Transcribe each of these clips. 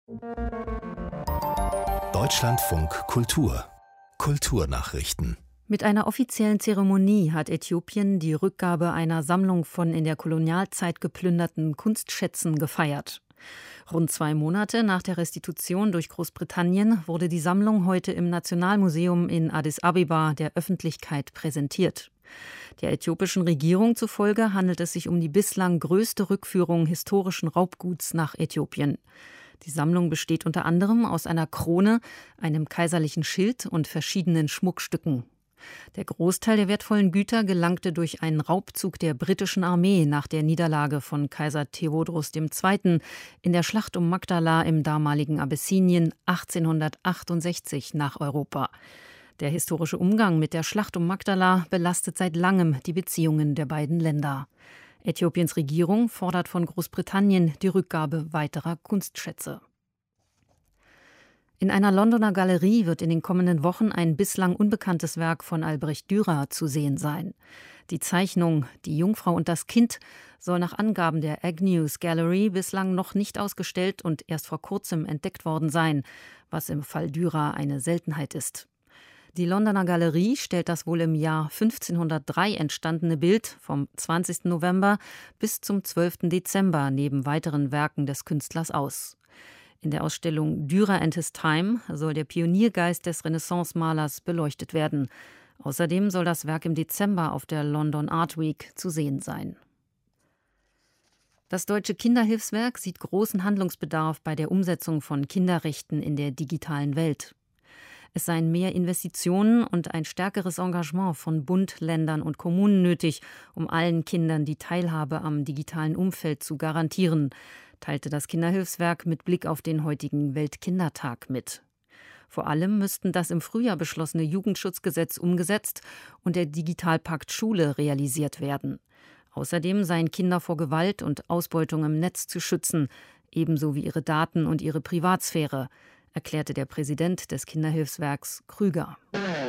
Deutschlandfunk Kultur Kulturnachrichten. Mit einer offiziellen Zeremonie hat Äthiopien die Rückgabe einer Sammlung von in der Kolonialzeit geplünderten Kunstschätzen gefeiert. Rund 2 Monate nach der Restitution durch Großbritannien wurde die Sammlung heute im Nationalmuseum in Addis Abeba der Öffentlichkeit präsentiert. Der äthiopischen Regierung zufolge handelt es sich um die bislang größte Rückführung historischen Raubguts nach Äthiopien. Die Sammlung besteht unter anderem aus einer Krone, einem kaiserlichen Schild und verschiedenen Schmuckstücken. Der Großteil der wertvollen Güter gelangte durch einen Raubzug der britischen Armee nach der Niederlage von Kaiser Theodros II. In der Schlacht um Magdala im damaligen Abessinien 1868 nach Europa. Der historische Umgang mit der Schlacht um Magdala belastet seit langem die Beziehungen der beiden Länder. Äthiopiens Regierung fordert von Großbritannien die Rückgabe weiterer Kunstschätze. In einer Londoner Galerie wird in den kommenden Wochen ein bislang unbekanntes Werk von Albrecht Dürer zu sehen sein. Die Zeichnung »Die Jungfrau und das Kind« soll nach Angaben der Agnews Gallery bislang noch nicht ausgestellt und erst vor kurzem entdeckt worden sein, was im Fall Dürer eine Seltenheit ist. Die Londoner Galerie stellt das wohl im Jahr 1503 entstandene Bild vom 20. November bis zum 12. Dezember neben weiteren Werken des Künstlers aus. In der Ausstellung Dürer and his Time soll der Pioniergeist des Renaissance-Malers beleuchtet werden. Außerdem soll das Werk im Dezember auf der London Art Week zu sehen sein. Das Deutsche Kinderhilfswerk sieht großen Handlungsbedarf bei der Umsetzung von Kinderrechten in der digitalen Welt. Es seien mehr Investitionen und ein stärkeres Engagement von Bund, Ländern und Kommunen nötig, um allen Kindern die Teilhabe am digitalen Umfeld zu garantieren, teilte das Kinderhilfswerk mit Blick auf den heutigen Weltkindertag mit. Vor allem müssten das im Frühjahr beschlossene Jugendschutzgesetz umgesetzt und der Digitalpakt Schule realisiert werden. Außerdem seien Kinder vor Gewalt und Ausbeutung im Netz zu schützen, ebenso wie ihre Daten und ihre Privatsphäre, erklärte der Präsident des Kinderhilfswerks Krüger.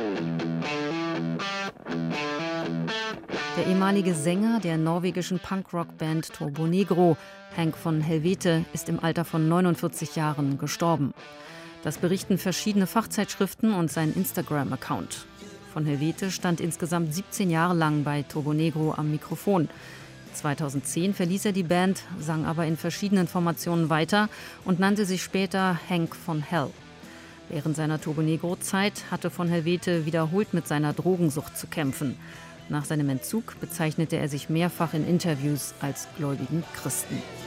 Der ehemalige Sänger der norwegischen Punkrock-Band Turbonegro, Henk von Helvete, ist im Alter von 49 Jahren gestorben. Das berichten verschiedene Fachzeitschriften und sein Instagram-Account. Von Helvete stand insgesamt 17 Jahre lang bei Turbonegro am Mikrofon. 2010 verließ er die Band, sang aber in verschiedenen Formationen weiter und nannte sich später Henk von Hell. Während seiner Turbonegro-Zeit hatte von Helvete wiederholt mit seiner Drogensucht zu kämpfen. Nach seinem Entzug bezeichnete er sich mehrfach in Interviews als gläubigen Christen.